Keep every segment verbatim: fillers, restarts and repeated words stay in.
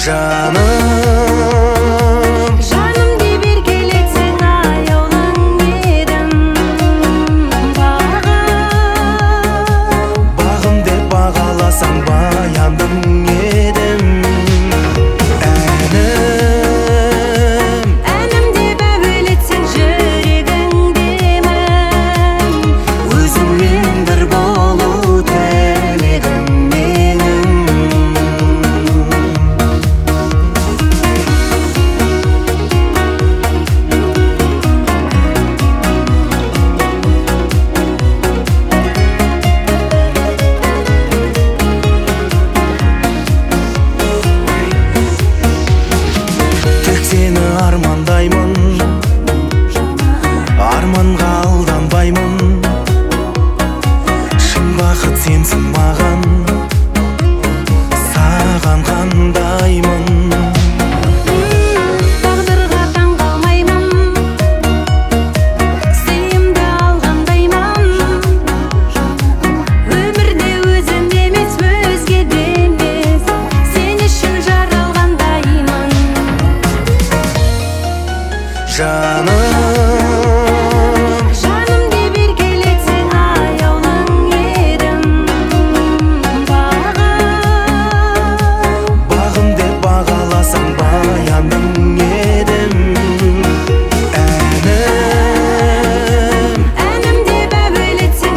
жаным. Жаным деп еркелетсең аяулым едім. Бағым, бағым деп бағаласаң баяндым едім. Әнім, әнім деп әуелетсең жүрегіңдемін. өзіңмен бір болу тілегім менің. Тек сені армандаймын, арманға алданбаймын. Шын бақыт сенсің маған, саған қандаймын. Тағдырға таңғалмаймын, сыйымды алғандаймын. Өмірде өзім емес, өзге де емес, сен үшін жаралғандаймын. Жаным, Жаным деп еркелетсең аяулым едім. Бағым, бағым деп бағаласаң баяндым едім. Әнім, әнім деп әуелетсең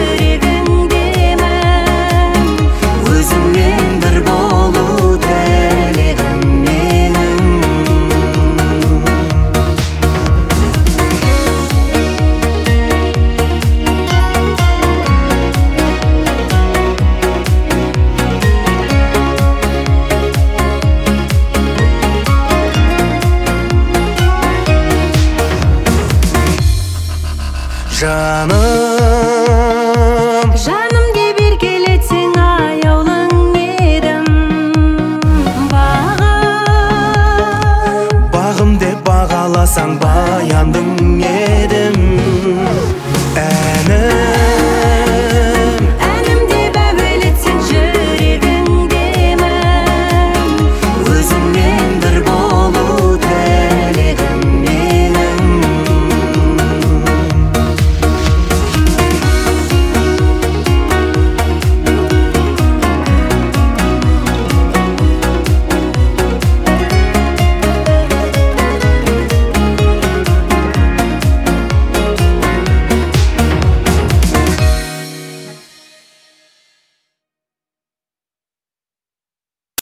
жүрегіңдемін. өзіңмен бір болу тілегім менің. Жаным.